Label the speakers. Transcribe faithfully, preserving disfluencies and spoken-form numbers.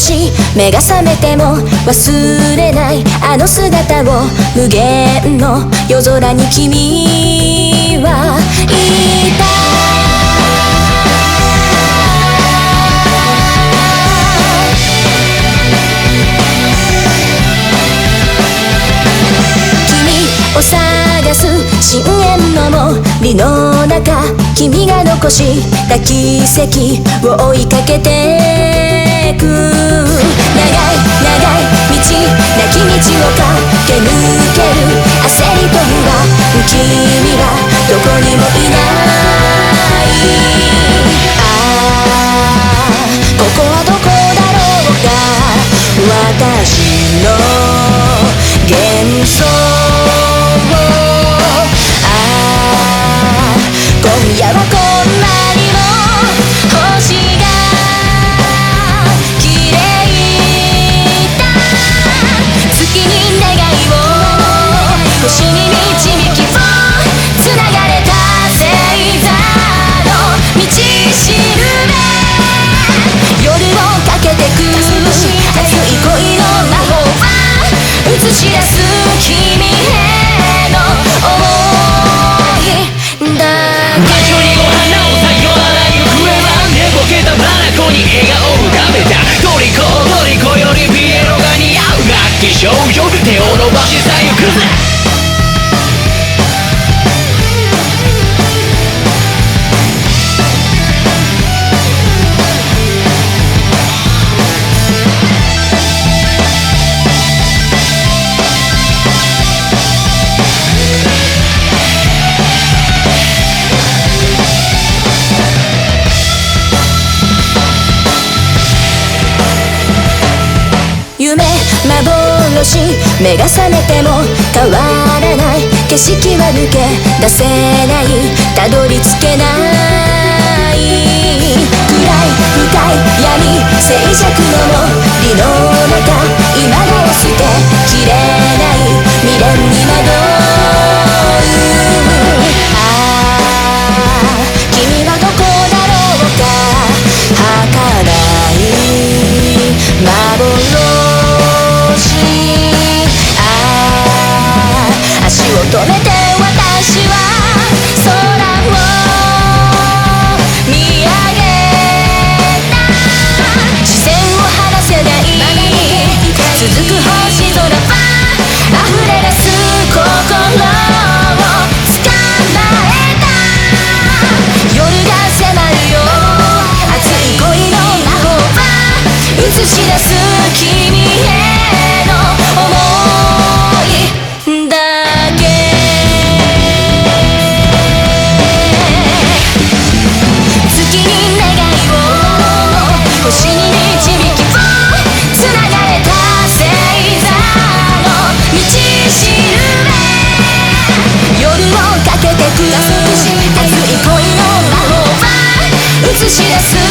Speaker 1: し目が覚めても忘れないあの姿を無限の夜空に君はいた。君を探す深淵の森の中、君が残した奇跡を追いかけてく。長い長い道なき道を駆け抜ける焦りと不安、君はどこにもいない。ああここはどこだろうか、私の幻想。ああ今夜はこんなにも星が綺麗だ。月に願いを星に導きをつながれた星座の道しるべ、夜をかけてく熱い恋の魔法は映し出す君への想いだけ。
Speaker 2: 場所にお花をさよなら行方は寝ぼけた眼に笑顔を浮かべた。トリコトリコよりピエロが似合う楽器少女、手を伸ばしさ行くぜ。
Speaker 1: 夢幻目が覚めても変わらない景色は抜け出せない、たどり着けない。暗い深い闇静寂の森の中、今を捨てきれない未練に惑う。ああ君はどこだろうか、儚い幻。足を止めて私は空を見上げた。視線を離せない続く星空は溢れ出す心を捕まえた。夜が迫るよ熱い恋の魔法は映し出す君への想いだけ。月に願いを星に導きをつながれた星座の道しるべ、夜をかけてく熱い恋の魔法は映し出す